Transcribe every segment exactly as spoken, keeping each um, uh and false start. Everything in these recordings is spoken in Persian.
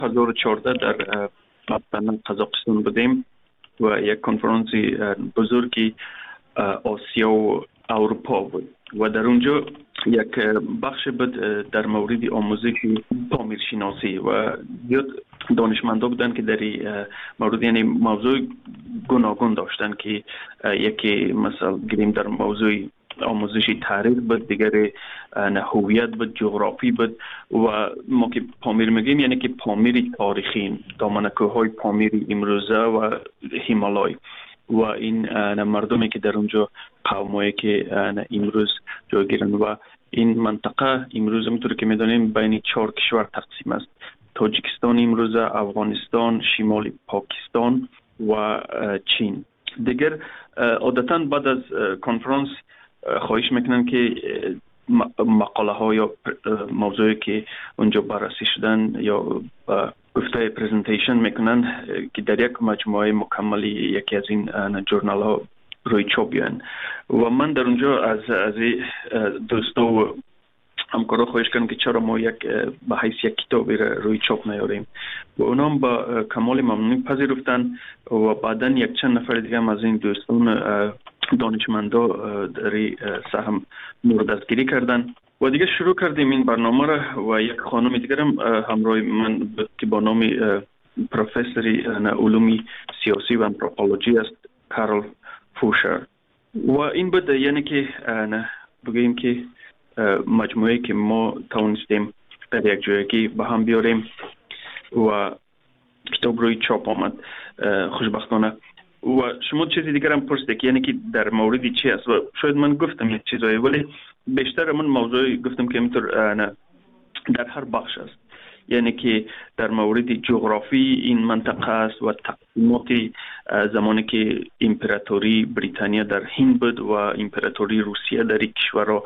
هزار و چهارده در قزاقستان بودیم و یک کنفرانسی بزرگی آسیا و اروپا بود و در اونجا یک بخش بود در مورد آموزش پامیر شناسی و زیاد دانشمندا بودن که در مورد یعنی موضوع گوناگون داشتن که یکی مثلا گریم در موضوع آموزشی تاریخ بود، دیگر هویت بود، جغرافی بود و ما که پامیر میگیم یعنی که پامیر تاریخی، دامنه‌کوه‌های پامیر امروزه و هیمالای و این مردمی که در اونجا قومایی که امروز جایگیرن و این منطقه امروز همونطور که میدونیم بین چهار کشور تقسیم است: تاجیکستان امروز، افغانستان، شمال پاکستان و چین. دیگر عادتاً بعد از کنفرانس خواهش میکنن که مقاله ها یا موضوعی که اونجا بررسی شدن یا گفته پرزنتیشن میکنن که در یک مجموعه مکملی یکی از این جورنال ها روی چاپ بیان و من در اونجا از از دوستا و همکارا خواهش کردم که چرا ما یک به حیث یک کتابی روی چاپ نیاریم و اونا هم با کمال ممنونی پذیرفتن و بعدا یک چند نفر دیگه هم از این دوستان دانشمندا در سهم موردازگیری کردن و دیگه شروع کردیم این برنامه را و یک خانم دیگر هم همراه من که با نام پروفسوری علوم سیاسی و آنتروپولوژی است، کارل فوشر. و این بود یعنی که بگیم که مجموعه که ما توانستیم در یک جایگی به هم بیاریم و کتاب روی چاپ آمد خوشبختانه. و شما چیزی دیگر هم پرسیدید یعنی که در موردی چی است و شاید من گفتم یک چیزایی ولی بیشتر من موضوعی گفتم که اینطور در هر بخش است، یعنی که در مورد جغرافی این منطقه است و تقسیمات زمانی که امپراتوری بریتانیا در هند بود و امپراتوری روسیه در یک کشور را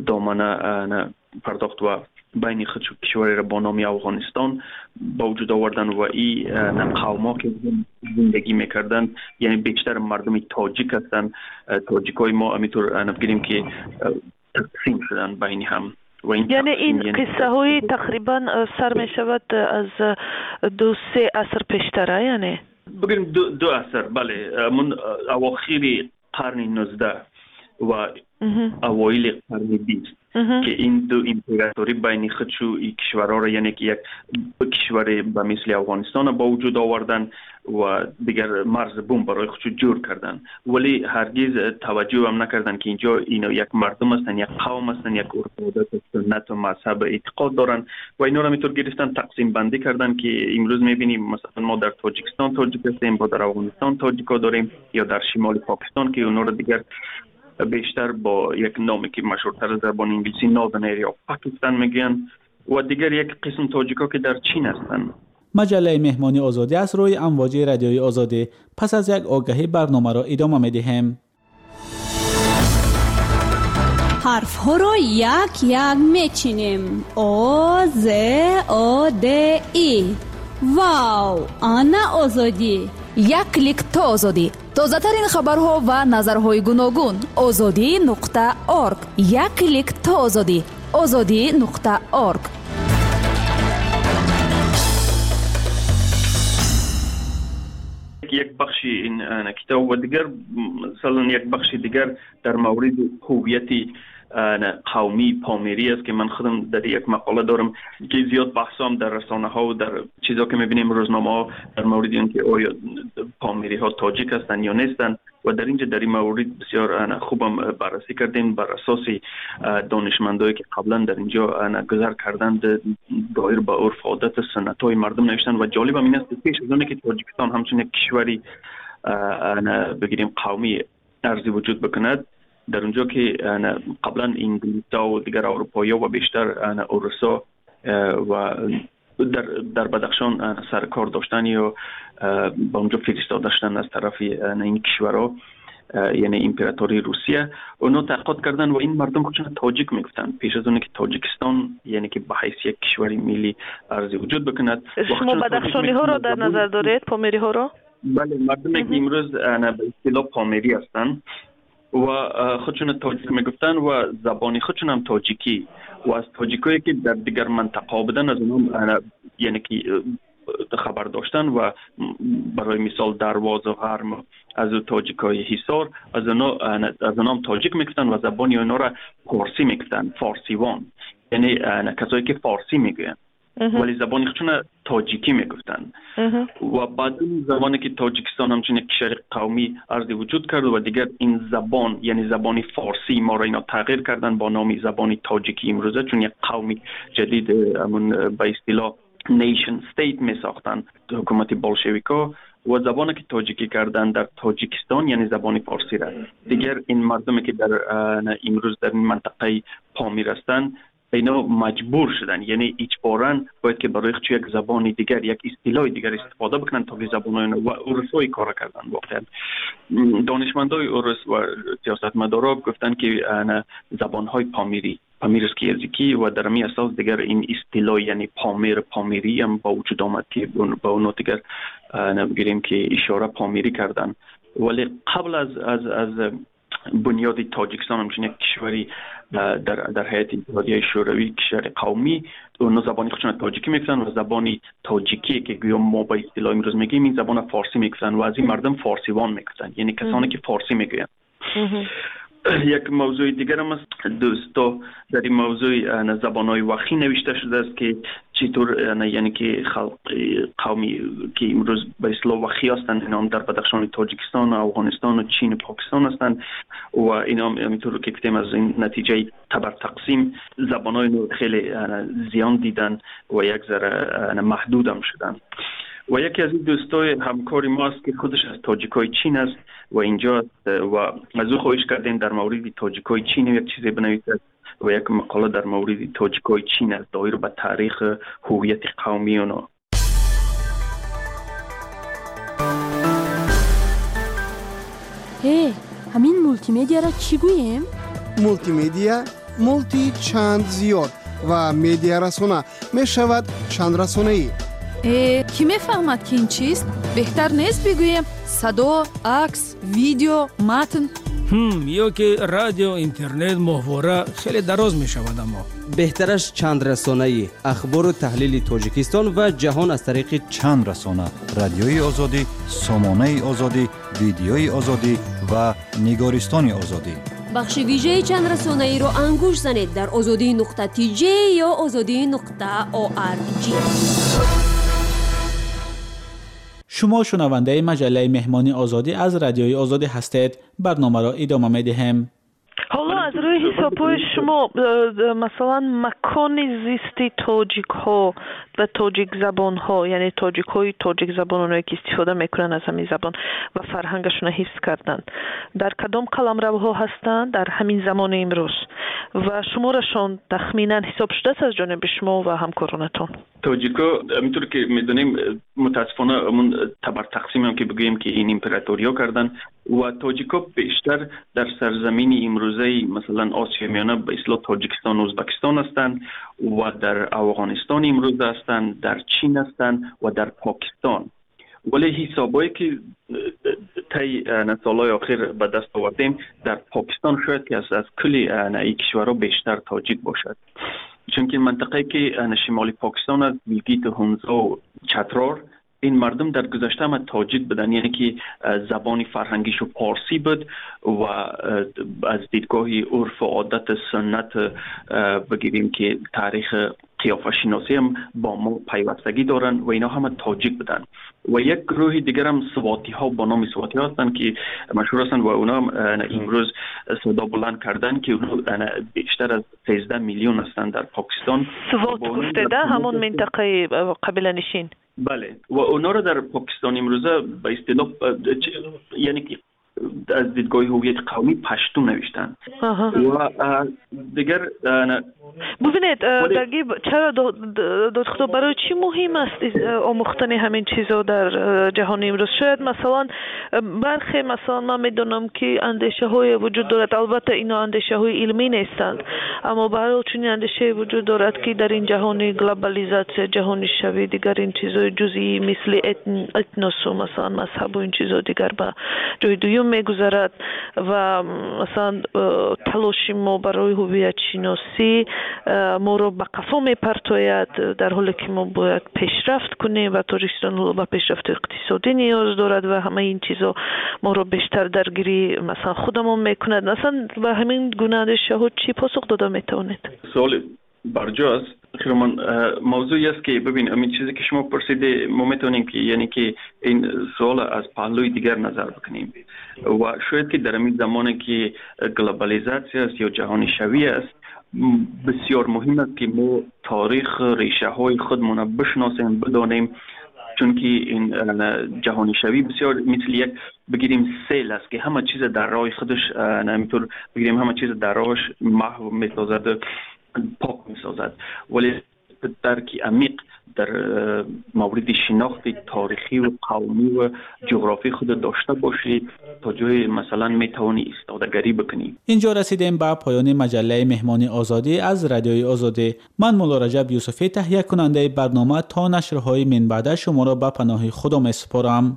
دامنه پرداخت و بین خود کشوری را با نام افغانستان با وجود آوردن و این قوما که زندگی میکردن یعنی بیشتر مردم تاجیک هستند. تاجیک های ما همینطور بگیریم که تقسیم شدن بین هم. یعنی این قصه های تقریبا سر می شود از دو سه عصر پیشتره، یعنی بگیریم دو, دو عصر، بله، من اواخر قرن نوزده و اوایل قرن بیست که این دو امپراتوری بین خودشو این کشورها را یعنی که یک کشور به مثل افغانستان با وجود آوردن و دیگر مرز بوم برای خودشو جور کردن ولی هرگز توجه هم نکردن که اینجا اینا یک مردم هستن، یک قوم هستن، یک عرف سنت و مذهب اعتقاد دارن و اینا را میتور گرفتن تقسیم بندی کردن که امروز میبینیم مثلا ما در تاجیکستان تاجیک هستیم، با در افغانستان تاجیکا داریم یا در شمال پاکستان که اونا را دیگر بیشتر با یک نامی که مشهورتر از زبان انگلیسی ناردن ایریا پاکستان میگن و دیگر یک قسم تاجیکا که در چین هستن. مجله مهمانی آزادی از روی امواج رادیوی آزادی پس از یک آگهی برنامه را ادامه میدهیم. حرف ها را یک یک میچینیم. آ ز آ د ای. واو، آنا آزادی. یک کلیک تا آزادی. تازه ترین خبرها و نظرهای گوناگون. آزادی نقطه اورگ. یک کلیک تا آزادی. آزادی نقطه اورگ. یک بخشی این کتاب و دیگر مثلا یک بخشی دیگر در مورد هویت قومی پامیری است که من خودم در یک مقاله دارم که زیاد بحثام در رسانه ها و در چیزا که میبینیم روزنامه ها در مورد این که آیا پامیری ها تاجیک هستن یا نیستن و در اینجا در این مورد بسیار خوبم بررسی کردیم بر اساس دانشمندایی که قبلا در اینجا گذر کردند دایر به عرف عادت سنت های مردم نوشتن و جالب هم این است پیش از اونه که تاجیکستان همچون یک کشوری بگیریم قومی ارزی وجود بکند در اونجا که قبلا انگلیس‌ها و دیگر اروپایی‌ها و بیشتر اوروسا و در در بدخشان سرکار داشتن یا با اونجا فرستاده شدن از طرف این کشورها یعنی امپراتوری روسیه اونا تحقیق کردن و این مردم خودشون تاجیک میگفتن پیش از اون که تاجیکستان یعنی که به حیث یک کشوری ملی ارزی وجود بکند. شما بدخشانی ها رو در نظر دارید، پامیری ها رو؟ بله، مردمی که امروز به اصطلاح پامیری هستن و خودشون تاجیک میگفتن و زبانی خودشون هم تاجیکی و از تاجیکایی که در دیگر منطقه بودن از اونها یعنی که خبر داشتن و برای مثال درواز و غرم از تاجیکای حصار از اونا از اونا تاجیک میگفتن و زبان اونا را فارسی میگفتن، فارسیوان، یعنی کسایی که فارسی میگن ولی زبان خودشون تاجیکی میگفتن. و بعد زمانی که تاجیکستان همچنین یک کشور قومی ارزی وجود کرد و دیگر این زبان یعنی زبان فارسی ما را اینا تغییر کردن با نام زبان تاجیکی امروزه، چون یک قومی جدید همون به اصطلاح نیشن استیت می ساختن حکومت بولشویکا و زبانی که تاجیکی کردن در تاجیکستان یعنی زبان فارسی را. دیگر این مردمی که در امروز در این منطقه پامیر هستند اینا مجبور شدن، یعنی اجباراً باید که برای خود یک زبان دیگر یک اصطلاح دیگر استفاده بکنن تا که زبانای و عرفای کار کردن. واقعا دانشمندای عرف و سیاستمدارا گفتن که زبانهای پامیری پامیرسکی یزیکی و در می اساس دیگر این اصطلاح یعنی پامیر پامیری هم با وجود آمد که با اون دیگر نمیگیریم که اشاره پامیری کردن. ولی قبل از از از بنیاد تاجیکستان همچنین یک کشوری در در هیئت اتحادیه شوروی کشور قومی اون زبانی خودشون تاجیکی میگفتن و زبانی تاجیکی که گویا ما با اصطلاح امروز میگیم این زبان فارسی میگفتن و از این مردم فارسیوان میگفتن، یعنی کسانی که فارسی میگوین. یک موضوع دیگر هم است دوستا در این موضوع زبان‌های وخی نوشته شده است که چطور یعنی که خلق قومی که امروز به اصطلاح وخی هستند اینا در بدخشان تاجیکستان و افغانستان و چین و پاکستان هستند و اینا همینطور که گفتیم از این نتیجه تبر تقسیم زبان‌های خیلی زیان دیدن و یک ذره محدود هم شدن. و یکی از این دوستای همکاری ما است که خودش از تاجیکای چین است و اینجا است و از او خواهش کردیم در مورد تاجیکای چین یک چیزی بنویسد و یک مقاله در مورد تاجیکای چین است دایر به تاریخ هویت قومی اونا. هی همین مولتی مدیا را چی گوییم؟ مولتی مدیا مولتی چند زیاد و مدیا رسانه می شود چند رسانه ای. کی میفهمد که این چیست؟ بهتر نیست بگویم صدا، عکس، ویدیو، متن؟ هم یا که رادیو، اینترنت، محتوا خیلی دراز می شود. اما بهترش چند رسانه ای اخبار و تحلیل تاجیکستان و جهان از طریق چند رسانه: رادیوی آزادی، سامانه آزادی، ویدیوی آزادی و نگارستان آزادی. بخش ویژه چند رسانه ای رو انگوش زنید در آزادی نقطه تی جی یا آزادی نقطه او آر جی. شما شنونده مجله مهمانی آزادی از رادیوی آزادی هستید. برنامه را ادامه می‌دهیم. حالا از روی حساب‌های شما مثلا مکان زیستی تاجیک ها و تاجیک زبان ها یعنی تاجیک های تاجیک زبان اونایی که استفاده میکنن از همین زبان و فرهنگشون حفظ کردن در کدام قلمروها هستند در همین زمان امروز و شمارشون تخمینا حساب شده است از جانب شما و همکارانتون؟ تاجیکا همینطور که میدونیم متاسفانه همون تبر تقسیم هم که بگوییم که این امپراتوریا کردن و تاجیکا بیشتر در سرزمین امروزه مثلا آسیا میانه به اصطلاح تاجیکستان و ازبکستان هستند و در افغانستان امروزه هستند، در چین هستند و در پاکستان. ولی حسابایی که طی سالهای آخر به دست آوردیم در پاکستان شاید که از از کلی این کشورها بیشتر تاجیک باشد، چون که منطقه که شمالی پاکستان است گیلگیت و هنزا و چترار این مردم در گذشته هم تاجیک بودن، یعنی که زبان فرهنگیشو پارسی بود و از دیدگاه عرف و عادت سنت بگیریم که تاریخ قیافه شناسی هم با ما پیوستگی دارن و اینا هم تاجیک بودن. و یک گروه دیگر هم سواتی ها با نام سواتی ها هستن که مشهور هستن و اونا هم امروز صدا بلند کردن که اونا بیشتر از سیزده میلیون هستن در پاکستان. سوات گفته ده همون منطقه قبیله نشین. بله و اونا رو در پاکستان امروزه به اصطلاح یعنی که از دیدگاه هویت قومی پشتو نوشتن. و دیگر ببینید دقیق چرا دادخدا برای چی مهم است آموختن همین چیزا در جهان امروز؟ شاید مثلا برخی مثلا من میدونم که اندیشه های وجود دارد، البته اینا اندیشه های علمی نیستند اما برای چنین اندیشه وجود دارد که در این جهان گلوبالیزاسیون جهانی شوی دیگر این چیزای جزئی مثل اتنوس و مثلا مذهب و این چیزا دیگر به جای دوم میگذرد و مثلا تلاش ما برای هویت شناسی ما رو به قفا میپرتاید، در حالی که ما باید پیشرفت کنیم و تاجیکستان به پیشرفت اقتصادی نیاز دارد و همه این چیزا ما رو بیشتر درگیری مثلا خودمون میکند. مثلا به همین گونه اندیشه ها چی پاسخ داده میتوانید؟ سوال برجاست. خیرمان موضوعی است که ببین همین چیزی که شما پرسیده ما میتونیم که یعنی که این سوال از پهلوی دیگر نظر بکنیم و شاید که در این زمانی که گلوبالیزاسیون است یا جهانی شوی است بسیار مهم است که ما تاریخ ریشه های خودمون بشناسیم، بدانیم، چون که این جهانی شوی بسیار مثل یک بگیریم سیل است که همه چیز در راه خودش نمیتور بگیریم همه چیز در راهش محو میسازد، پاک میسازد، ولی درکی عمیق در مورد شناخت تاریخی و قومی و جغرافی خود داشته باشی تا جای مثلا میتوانی استادگری بکنی. اینجا رسیدیم به پایان مجله مهمان آزادی از رادیوی آزادی. من مولا رجب یوسفی تهیه کننده برنامه تا نشرهای من بعد شما را به پناه خدا میسپارم.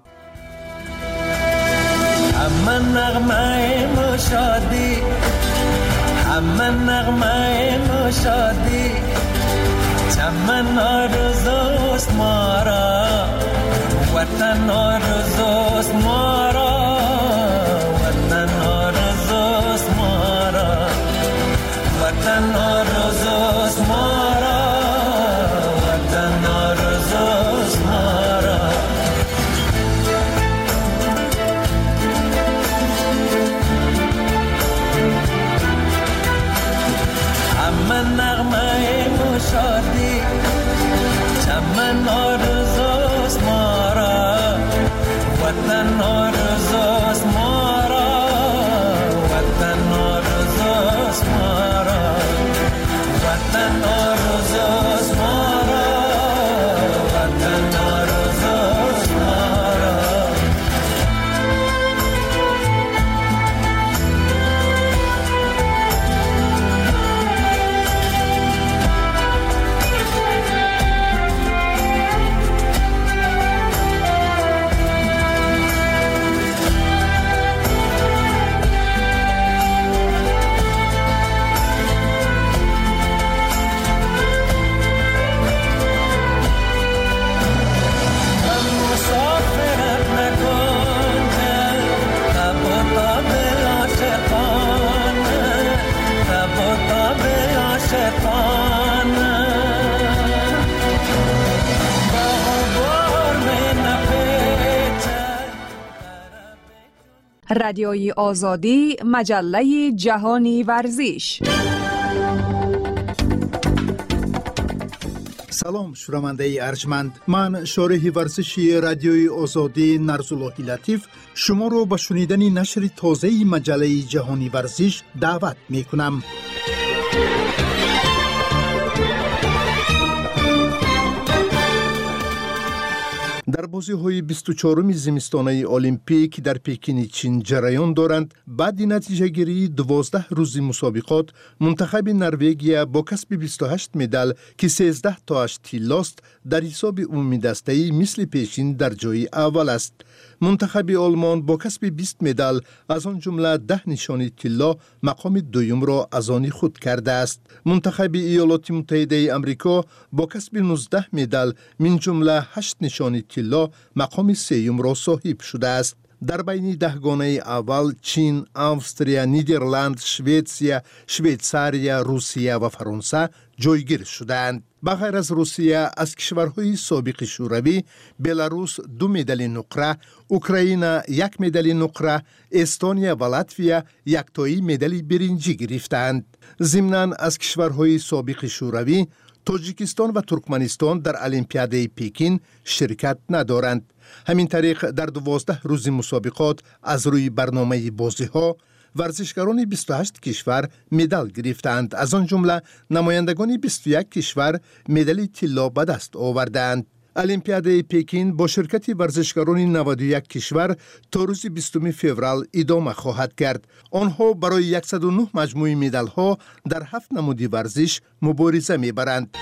همه نغمه مشادی، همه نغمه مشادی، چمن آرزوست ما را، وطن آرزوست ما را، وطن آرزوست ما را، وطن آرزوست ما را، وطن آرزوست ما را. همه نغمه مشادی، چمن آرزوست ما را، وطن آرزوست ما را، وطن آرزوست ما را، وطن آرزوست ما را، وطن آرزوست ما را. رادیوی آزادی، مجله جهانی ورزش. سلام شنونده ارجمند، من شارح ورزشی رادیوی آزادی نرزاللهی لطیف شما رو به شنیدن نشر تازه مجله جهانی ورزش دعوت می کنم. در بازی‌های بیست و چهارم زمستانه المپیک در پکین چین جریان دارند. بعد نتیجه گیری دوازده روز مسابقات منتخب نروژ با کسب بیست و هشت مدال که سیزده تاش طلاست در حساب عمومی دسته‌ای مثل پیشین در جای اول است. منتخب آلمان با کسب بیست مدال از آن جمله ده نشانی طلا مقام دوم را از آن خود کرده است. منتخب ایالات متحده آمریکا با کسب نوزده مدال من جمله هشت نشانی طلا مقام سوم را صاحب شده است. در بین دهگانه اول چین، استرالیا، نیدرلند، شویتسیا، شویتساریا، روسیه و فرانسه جایگیر شدند. بغیر از روسیه از کشورهای سابق شوروی بلاروس دو مدال نقره، اوکراین یک مدال نقره، استونیا و لاتویا یک تایی مدال برنجی گرفتند. ضمناً از کشورهای سابق شوروی تاجیکستان و ترکمنستان در المپیاد پکین شرکت ندارند. همین طریق در دوازده روز مسابقات از روی برنامه بازی‌ها ورزشکاران بیست و هشت کشور مدال گرفتند. از آن جمله نمایندگان بیست و یک کشور مدال طلا به دست آوردند. المپیاد پکین با شرکت ورزشکاران نود و یک کشور تا روز بیستم فوریه ادامه خواهد کرد. آنها برای صد و نه مجموعه مدال‌ها در هفت نمود ورزش مبارزه می‌برند.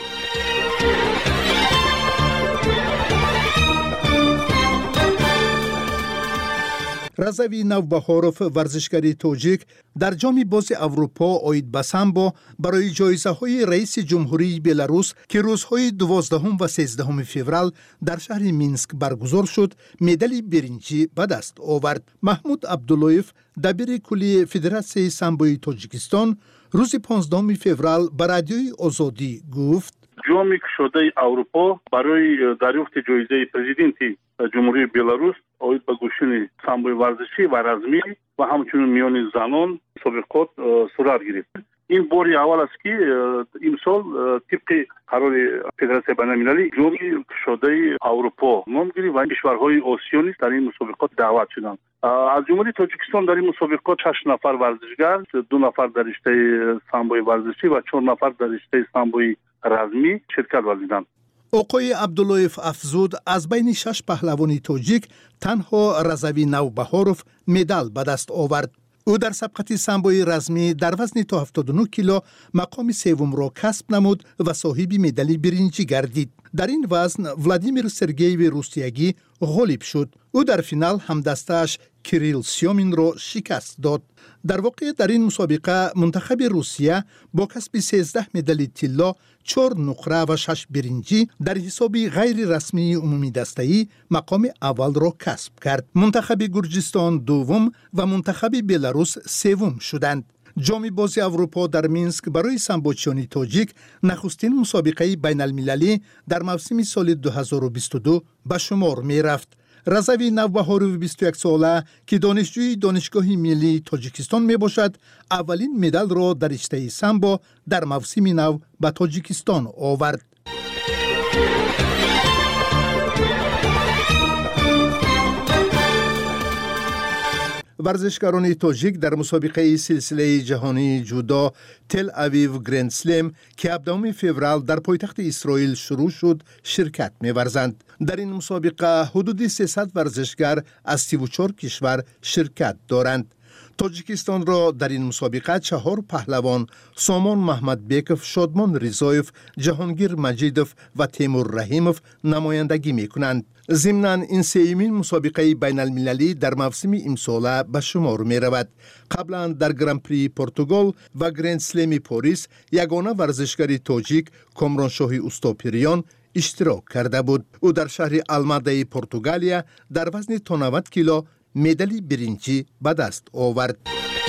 разави навбаҳоров варзишгари тоҷик дар ҷоми бози аврупо оид ба самбо барои ҷоизаҳои раиси ҷумҳурии Беларус ки рӯзҳои дувоздаҳум ва сездаҳуми феврал дар шаҳри Минск баргузор шуд, медали биринҷӣ ба даст овард. Маҳмуд Абдуллоев, дабири куллии Федератсияи самбои Тоҷикистон, рӯзи понздаҳуми феврал ба радиои Озодӣ гуфт: ҷоми кушодаи Аврупо барои дарёфти ҷоизаи президенти ҷумҳурии Беларус оид ба гӯшини самбои варзишӣ ва размӣ ва ҳамчунин миёни занон мусобиқот сурат гирифт. ин бори аввал аст ки имсол тибқи қарори Федератсияи байналмилалӣ ҷоми кушодаи Аврупо ном гирифт ва кишварҳои Осиё низ дар ин мусобиқот даъват шуданд. аз ҷумҳурии Тоҷикистон дар ин мусобиқот шаш нафар варзишгар, ду нафар дар риштаи самбои варзишӣ ва чор нафар дар риштаи самбои размӣ ширкат варзиданд. оқои Абдуллоев афзуд, аз байни шаш паҳлавони тоҷик танҳо Разави Навбаҳоров медал ба даст овард. ӯ дар сабқати самбои размӣ дар вазни то ҳафтоду нӯ кило мақоми севумро касб намуд ва соҳиби медали биринҷӣ гардид. дар ин вазн Владимир Сергеевич Рустиягӣ ғолиб шуд. ӯ дар финал ҳамдастааш Кирилл Сёминро шикаст дод. дар воқеъ дар ин мусобиқа мунтахаби Русия бо касби сездаҳ медали тилло, чор нуқра ва шаш биринҷӣ дар ҳисоби ғайрирасмии умумидастаӣ мақоми аввалро касб кард. Мунтахаби Гурҷистон дуввум ва мунтахаби Беларус севум шуданд. ҷоми бози Аврупо дар Минск барои самбочиёни тоҷик нахустин мусобиқаи байналмилалӣ дар мавсими соли ду ҳазору бисту ду ба шумор мерафт. Разави Навбаҳорови бисту як сола ки донишҷӯи Донишгоҳи миллии Тоҷикистон мебошад, аввалин медалро дар риштаи самбо дар мавсими нав ба Тоҷикистон овард. варзишгарони тоҷик дар мусобиқаи силсилаи ҷаҳонии ҷудо Тел Авив Гранд Слем ки ҳабдахуми феврал дар пойтахти Исроил шурӯъ шуд, ширкат меварзанд. дар ин мусобиқа ҳудуди сесад варзишгар аз сиву чор кишвар ширкат доранд. Тоҷикистонро дар ин мусобиқа чаҳор паҳлавон Сомон Маҳмадбеков, Шодмон Ризоев, Ҷаҳонгир Маҷидов ва Темур Раҳимов намояндагӣ мекунанд. зимнан ин сеюмин мусобиқаи байналмилалӣ дар мавсими имсола ба шумор меравад. қаблан дар Гран-прии Португал ва Гранд-слеми Порис ягона варзишгари тоҷик Комроншоҳи Устопириён иштирок карда буд. ӯ дар шаҳри Алмадаи Португалия дар вазни то навад кило медали биринҷӣ ба даст овард.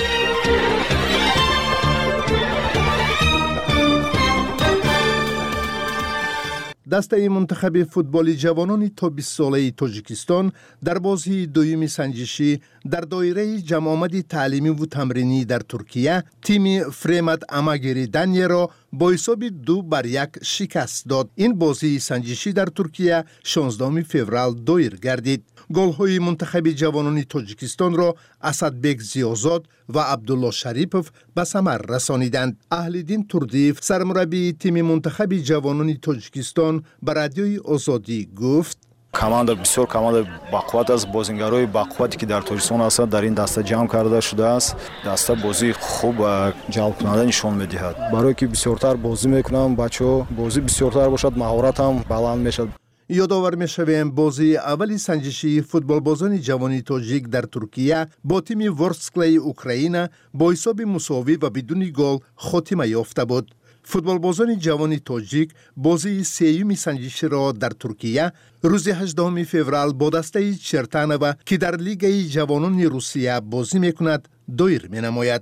дастаи мунтахаби футболи ҷавонони то бистсолаи Тоҷикистон дар бозии дуюми санҷишӣ дар доираи ҷамъомади таълимиву тамринӣ дар Туркия тими Фремат Амагери Данияро бо ҳисоби ду бар як шикаст дод. ин бозии санҷишӣ дар Туркия шонздаҳуми феврал доир гардид. голҳои мунтахаби ҷавонони Тоҷикистонро Асадбек Зиёзод ва Абдулло Шарипов ба самар расониданд. Аҳлиддин Турдиев, сармураббии тими мунтахаби ҷавонони Тоҷикистон, ба радиои Озодӣ гуфт: команда бисёр команда бақувват аст. бозингарои бақуввате ки дар Тоҷикистон ҳастанд дар ин даста ҷамъ карда шудааст. даста бозии хуб ва ҷалбкунанда нишон медиҳад. барое ки бисёртар бозӣ мекунанд бачаҳо, бозӣ бисёртар бошад, маҳоратам баланд мешавад. ёдовар мешавем, бозии аввали санҷишии футболбозони ҷавони тоҷик дар Туркия бо тими Ворсклаи Украина бо ҳисоби мусовӣ ва бидуни гол хотима ёфта буд. футболбозони ҷавони тоҷик бозии сеюми санҷиширо дар Туркия рӯзи ҳаждаҳуми феврал бо дастаи Чертанова ки дар Лигаи ҷавонони Русия бозӣ мекунад, доир менамояд.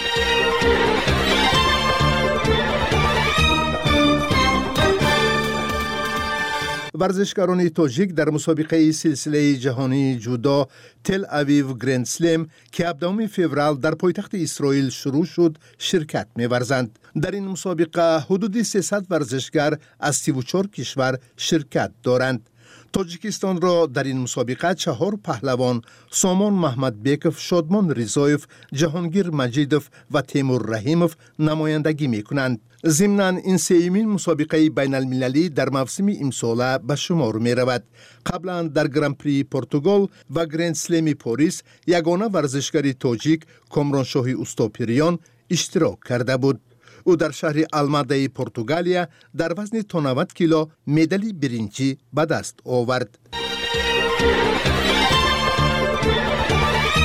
варзишгарони тоҷик дар мусобиқаи силсилаи ҷаҳонии ҷудо Тел Авив Гранд Слем ки ҳабдахуми феврал дар пойтахти Исроил шурӯъ шуд, ширкат меварзанд. дар ин мусобиқа ҳудуди сесад варзишгар аз сиву чор кишвар ширкат доранд. Тоҷикистонро дар ин мусобиқа чаҳор паҳлавон Сомон Маҳмадбеков, Шодмон Ризоев, Ҷаҳонгир Маҷидов ва Темур Раҳимов намояндагӣ мекунанд. зимнан ин сеюмин мусобиқаи байналмилалӣ дар мавсими имсола ба шумор меравад. қаблан дар Гран-прии Португал ва Гранд-слеми Порис ягона варзишгари тоҷик Комроншоҳи Устопириён иштирок карда буд. ӯ дар шаҳри Алмадаи Португалия дар вазни то навад кило медали биринҷӣ ба даст овард.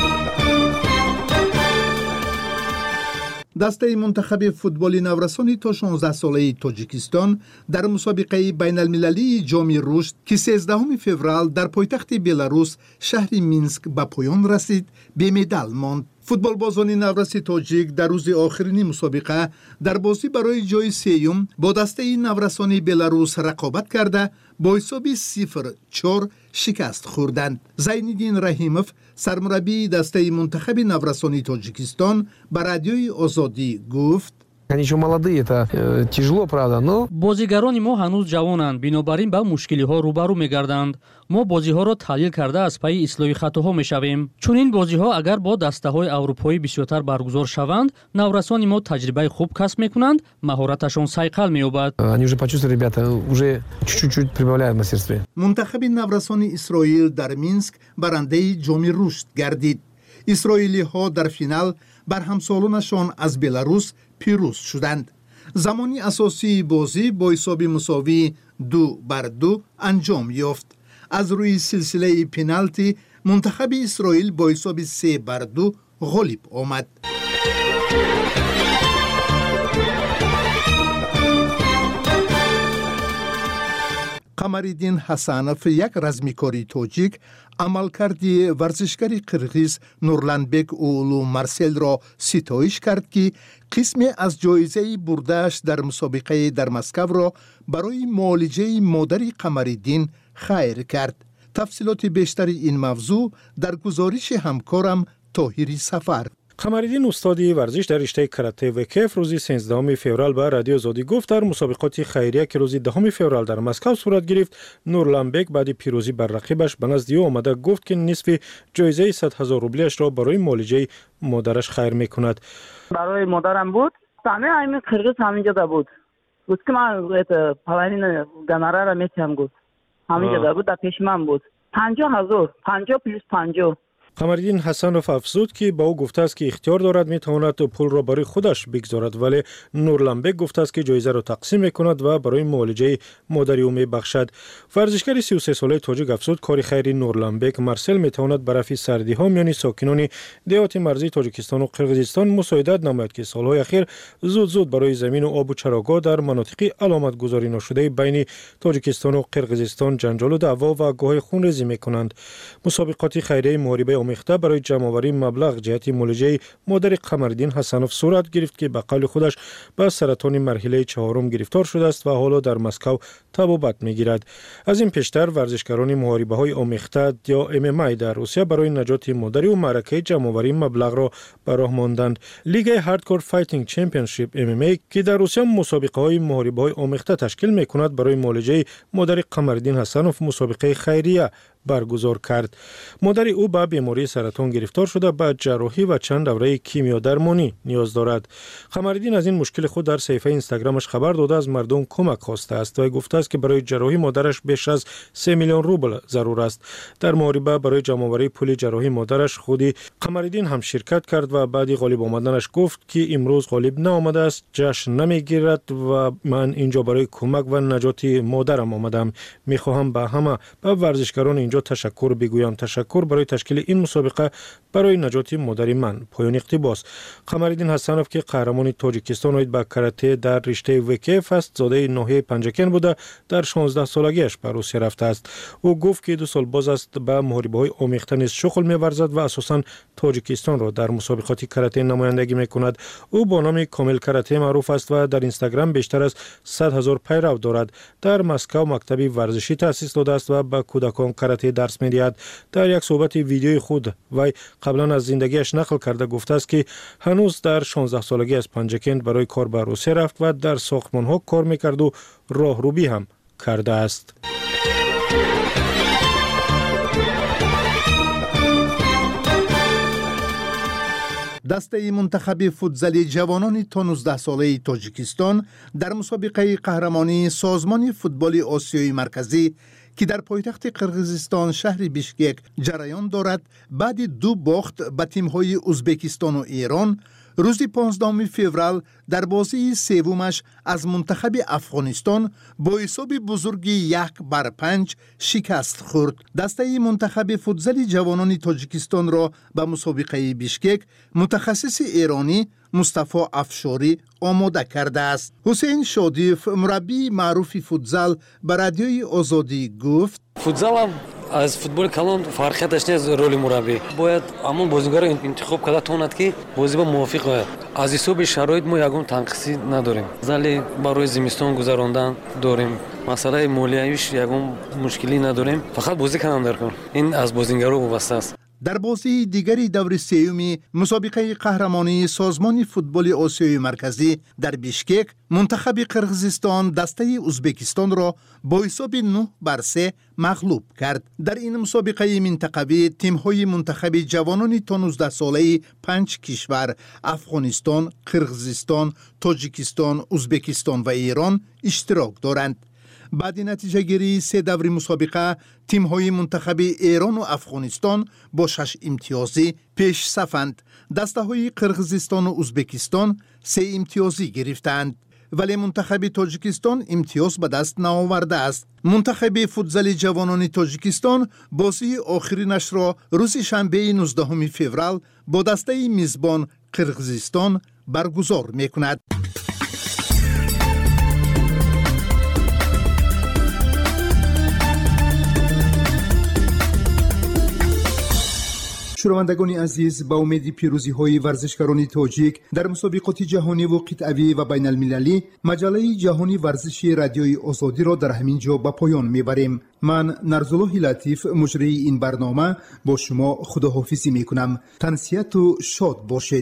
دسته منتخب فوتبال نورسانی تا شانزده ساله تاجیکستان در مسابقه بین المللی جام رشد که سیزدهم فوریه در پایتخت بلاروس شهر مینسک به پایان رسید به مدال ماند. فوتبال بازان نورسی تاجیک در روز آخرین مسابقه در بازی برای جای سیوم با دسته نورسانی بلاروس رقابت کرده با حساب صفر چهار شکست خوردند. زینالدین رحیموف سرمربی دسته منتخب نورسانی تاجیکستان به رادیوی آزادی گفت: Они еще молодые, это э, тяжело, правда, но... бозигарони мо ҳанӯз ҷавонанд, бинобар ин ба мушкилиҳо рӯбарӯ мегарданд. мо бозиҳоро таҳлил карда аз пайи ислоҳи хатоҳо мешавем. Чунин бозиҳо агар бо дастаҳои аврупоӣ бисёртар баргузор шаванд, наврасони мо таҷрибаи хуб касб мекунанд, маҳораташон сайқал меёбад. Они уже почувствовали, ребята, уже чуть-чуть прибавляют в мастерстве. Мунтахаби наврасони Исроил дар Минск барандаи ҷоми рушд гардид. исроилиҳо дар финал бар ҳамсолонашон аз Беларус пирӯз шуданд. замони асосии бозӣ бо ҳисоби мусовии ду бар ду анҷом ёфт. аз рӯи силсилаи пеналти мунтахаби Исроил бо ҳисоби се бар ду ғолиб омад. қамариддин ҳасанов, як размикори тоҷик, амалкарди варзишгари қирғиз Нурланбек оғлу Марселро ситоиш кард ки қисме аз ҷоизаи бурдааш дар мусобиқаи дар Москавро барои муолиҷаи модари Қамариддин хайр кард. тафсилоти бештари ин мавзӯъ дар гузориши ҳамкорам Тоҳири Сафар. қамариддин устоди варзиш дар риштаи карате ВКФ рӯзи сенздаҳуми феврал ба радио Озодӣ гуфт дар мусобиқоти хайрия ки рӯзи даҳуми феврал дар Москав сурат гирифт, Нурланбек баъди пирӯзӣ бар рақибаш ба назди ӯ омада гуфт ки нисфи ҷоизаи сад ҳазор рублиашро барои муолиҷаи модараш хайр мекунад. барои модарам буд, саме ҳамин қирғиз ҳаминҷода буд. гуфт ки ман это половина гонорара метиҳам, гуфт ҳаминҷода буд, дар пеши ман буд. панҷоҳ ҳазор, панҷоҳ плюс панҷоҳ. қамариддин ҳасанов афзуд ки ба ӯ гуфтааст ки ихтиёр дорад метавонад пулро барои худаш бигзорад, вале Нурланбек гуфтааст ки ҷоизаро тақсим мекунад ва барои муолиҷаи модари ӯ мебахшад. варзишгари си و سه солаи тоҷик афзуд кори хайри Нурланбек Марсел метавонад ба рафъи сардиҳо миёни сокинони деҳоти марзии Тоҷикистону Қирғизистон мусоидат намояд ки солҳои ахир зуд зуд барои замину обу чарогоҳ дар манотиқи аломатгузорӣ ношудаи байни Тоҷикистону Қирғизистон ҷанҷолу даъво ва гоҳи хунрезӣ мекунанд. мусобиқоти хайрияи муҳорибаи омехта барои ҷамъоварии маблағ ҷиҳати муолиҷаи модари Қамариддин Ҳасанов сурат гирифт ки ба қавли худаш ба саратони марҳилаи чаҳорум гирифтор шудааст ва ҳоло дар Москав табобат мегирад. аз ин пештар варзишгарони муҳорибаҳои омехта ё эм эм а дар Русия барои наҷоти модари ӯ маъракаи ҷамъоварии маблағро ба роҳ монданд. лигаи Hardcore Fighting Championship эм эм а ки дар Русия мусобиқаҳои муҳорибаҳои омехта ташкил мекунад барои муолиҷаи модари Қамариддин Ҳасанов мусобиқаи хайрия баргузор кард. модари ӯ ба бемории саратон гирифтор шуда ба ҷарроҳӣ ва чанд давраи кимиёдармонӣ ниёз дорад. Қамариддин аз ин мушкили худ дар саҳифаи инстаграмаш хабар дода аз мардум кӯмак хостааст. вай гуфтааст ки барои ҷарроҳии модараш беш аз се миллион рубл зарур аст. дар муҳориба барои ҷамъоварии пули ҷарроҳии модараш худи Қамариддин ҳам ширкат кард ва баъди ғолиб омаданаш гуфт ки имрӯз ғолиб наомадааст, ҷашн намегирад ва ман инҷо барои кӯмак ва наҷоти модарам омадам. мехоҳам ба ҳама ба варзишгарони инҷо ташаккур бигӯям. ташаккур барои ташкили ин мусобиқа барои наҷоти модари ман. поёни иқтибос. Қамариддин Ҳасанов ки қаҳрамони Тоҷикистон оид ба карате дар риштаи ВКФ аст, зодаи ноҳияи Панҷакен буда дар шонздаҳсолагиаш ба Русия рафтааст. ӯ гуфт ки ду сол боз аст ба муҳорибаҳои омехта низ шуғл меварзад ва асосан Тоҷикистонро дар мусобиқоти карате намояндагӣ мекунад. ӯ бо номи Комил карате маъруф аст ва дар Инстаграм бештар аз сад ҳазор пайрав дорад. дар Москав мактаби варзишӣ таъсис додааст ва ба кӯдакон карате дарс медиҳад. дар як суҳбати видеои худ вай қаблан аз зиндагиаш нақл карда гуфтааст ки ҳанӯз дар шонздаҳсолагӣ аз Панҷакент барои кор ба Русия рафт ва дар сохтмонҳо кор мекарду роҳрӯбӣ ҳам кардааст. дастаи мунтахаби футзали ҷавонони то нуздаҳ солаи Тоҷикистон дар мусобиқаи қаҳрамонии созмони футболи Осиёи марказӣ ки дар пойтахти Қирғизистон шаҳри Бишкек ҷараён дорад, баъди ду бохт ба тимҳои Узбекистону Эрон روز پانزدهم فوریه در بازی سومش از منتخب افغانستان با حساب بزرگی یک بر پنج شکست خورد. دسته منتخب فوتزال جوانان تاجیکستان را به مسابقه بیشکک متخصص ایرانی مصطفی افشاری آماده کرده است. حسین شادیف مربی معروف فوتزال به رادیوی آزادی گفت: فوتزال از فوتبال کلان فرقیتش نیست. رول مربی باید همون بازیگر را انتخاب کرده تواند که بازی با موافق باید. از حساب شرایط ما یگان تنقیصی نداریم. زلی برای زمستان گذراندن داریم. مسئله مالیاییش یگان مشکلی نداریم. فقط بازی کنم در کار. این از بازیگرا وابسته است. در بازی دیگری دور سوم مسابقه قهرمانی سازمان فوتبال آسیای مرکزی در بیشکک، منتخب قرقیزستان دسته ازبکستان را با حساب نه بر سه مغلوب کرد. در این مسابقه منطقوی تیم‌های منتخب جوانان تا نوزده ساله پنج کشور افغانستان، قرقیزستان، تاجیکستان، ازبکستان و ایران اشتراک دارند. بعد نتیجه گیری سه دور مسابقه تیم‌های منتخب ایران و افغانستان با شش امتیازی پیش صفند. دسته‌های قرقیزستان و ازبکستان سه امتیازی گرفتند، ولی منتخب تاجیکستان امتیاز به دست نآورده است. منتخب فوتزال جوانان تاجیکستان بازی آخرینش را روز شنبه نوزدهم فوریه با دسته میزبان قرقیزستان برگزار می‌کند. شنوندگان عزیز، با امید پیروزی های ورزشکاران تاجیک در مسابقات جهانی و قطعی و بین المللی، مجله جهانی ورزشی رادیوی آزادی را در همین جا به پایان میبریم. من نرزالله لطیف مجری این برنامه با شما خداحافظی میکنم. تنسیت و شاد باشید.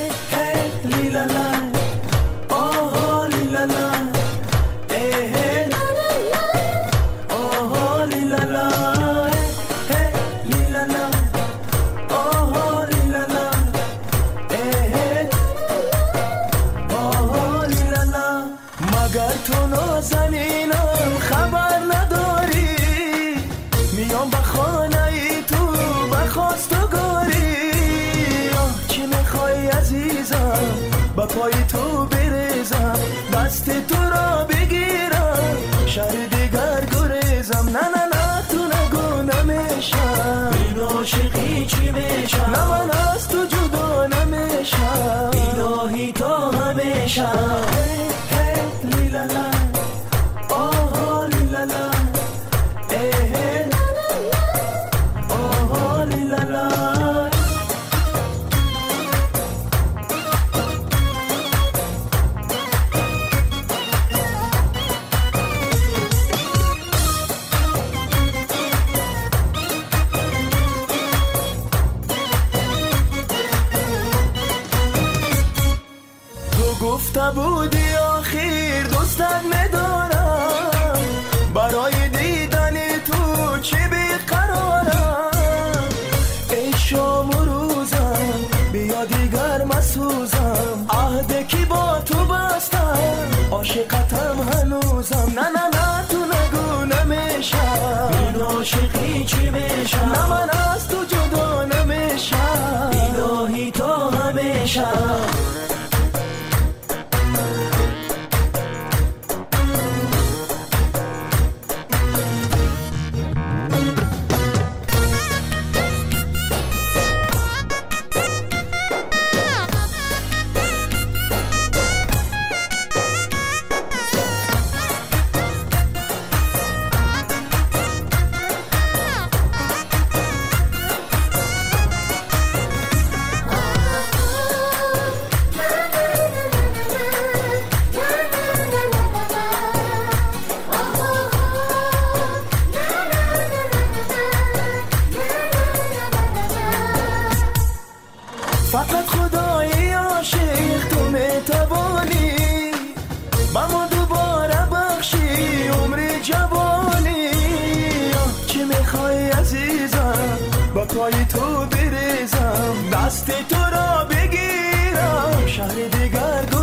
پای تو بریزم، دست تو را بگیرم، شهر دیگر گریزم. نه نه نه تو نگو نمیشم، این عاشقی چی میشم، نه من از تو جدا نمیشم، الهی تا همیشم. هی لیلالا آها لیلالا اه آها لیلالا. گفته بودی آخر دوستت ندارم، برای دیدن تو چه بیقرارم. ای شام و روزم بیا دیگر مسوزم، عهد کی با تو بستم، عاشقتم هنوزم. نه نه نه تو نگو نمیشم، این عاشقی چی میشم، نه من از تو جدا نمیشم، الهی تا همیشم. فقط خدای عاشق تو میتوانی با ما دوباره بخشی عمر جوانی. چی میخوای عزیزم با پای تو بریزم، دست تو را بگیرم، شهر دیگر